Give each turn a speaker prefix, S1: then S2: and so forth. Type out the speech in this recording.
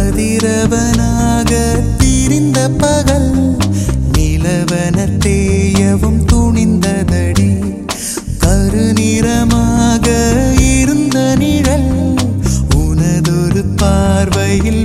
S1: கதிரவனாக திரிந்த பகல் நிலவன தேயவும் துணிந்ததடி. கருநிறமாக இருந்த நிழல் உனதொரு பார்வையில்